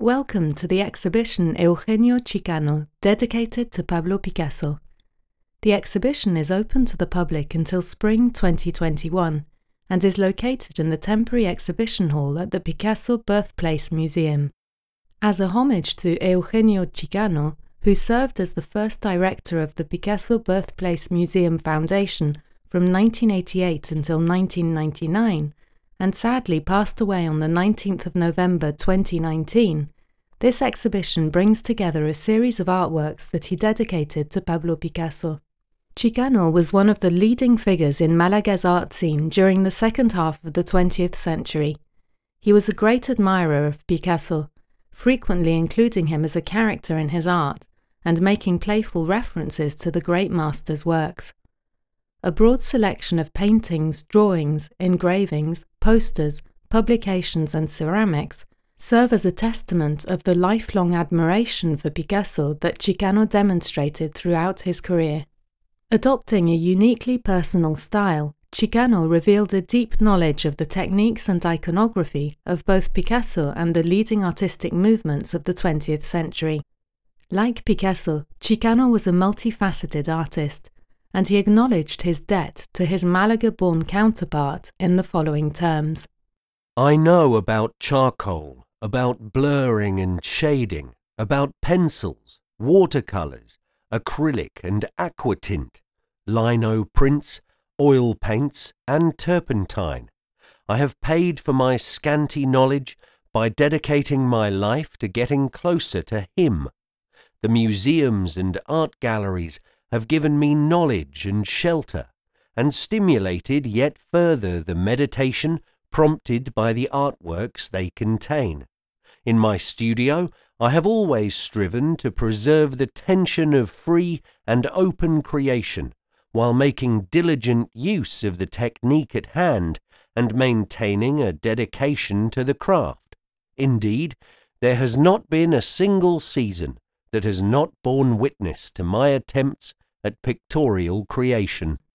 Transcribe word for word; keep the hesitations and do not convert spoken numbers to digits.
Welcome to the exhibition Eugenio Chicano, dedicated to Pablo Picasso. The exhibition is open to the public until spring twenty twenty-one and is located in the temporary exhibition hall at the Picasso Birthplace Museum. As a homage to Eugenio Chicano, who served as the first director of the Picasso Birthplace Museum Foundation from nineteen eighty-eight until nineteen ninety-nine, and sadly passed away on the nineteenth of November twenty nineteen, this exhibition brings together a series of artworks that he dedicated to Pablo Picasso. Chicano was one of the leading figures in Malaga's art scene during the second half of the twentieth century. He was a great admirer of Picasso, frequently including him as a character in his art and making playful references to the great master's works. A broad selection of paintings, drawings, engravings, posters, publications and ceramics serve as a testament of the lifelong admiration for Picasso that Chicano demonstrated throughout his career. Adopting a uniquely personal style, Chicano revealed a deep knowledge of the techniques and iconography of both Picasso and the leading artistic movements of the twentieth century. Like Picasso, Chicano was a multifaceted artist, and he acknowledged his debt to his Malaga-born counterpart in the following terms. I know about charcoal, about blurring and shading, about pencils, watercolours, acrylic and aquatint, lino prints, oil paints and turpentine. I have paid for my scanty knowledge by dedicating my life to getting closer to him. The museums and art galleries have given me knowledge and shelter, and stimulated yet further the meditation prompted by the artworks they contain. In my studio, I have always striven to preserve the tension of free and open creation, while making diligent use of the technique at hand and maintaining a dedication to the craft. Indeed, there has not been a single season that has not borne witness to my attempts at pictorial creation.